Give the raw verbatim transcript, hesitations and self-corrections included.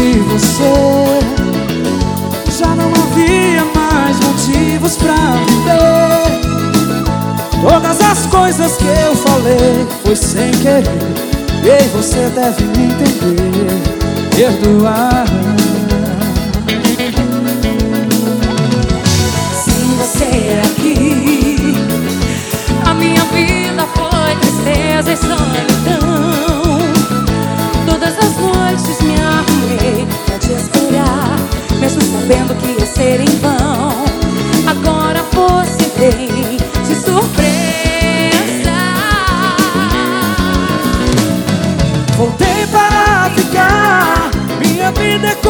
de você, já não havia mais motivos pra viver. Todas as coisas que eu falei foi sem querer, e você deve me entender, perdoar. Sem você aqui, a minha vida foi tristeza e solidão. Todas as noites me arrumei pra te esperar, mesmo sabendo que ia ser em vão. Agora você vem de surpresa. Voltei para ficar, minha vida é